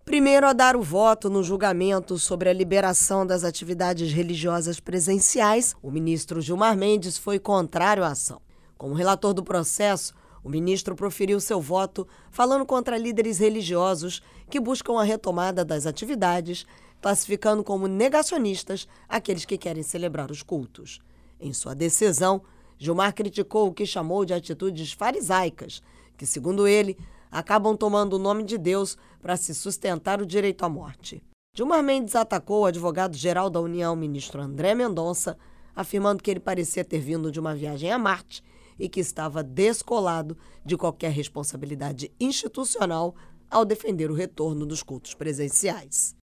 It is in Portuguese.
primeiro a dar o voto no julgamento sobre a liberação das atividades religiosas presenciais, o ministro Gilmar Mendes foi contrário à ação. Como relator do processo, o ministro proferiu seu voto falando contra líderes religiosos que buscam a retomada das atividades, classificando como negacionistas aqueles que querem celebrar os cultos. Em sua decisão, Gilmar criticou o que chamou de atitudes farisaicas, que, segundo ele, acabam tomando o nome de Deus para se sustentar o direito à morte. Gilmar Mendes atacou o advogado-geral da União, ministro André Mendonça, afirmando que ele parecia ter vindo de uma viagem a Marte e que estava descolado de qualquer responsabilidade institucional ao defender o retorno dos cultos presenciais.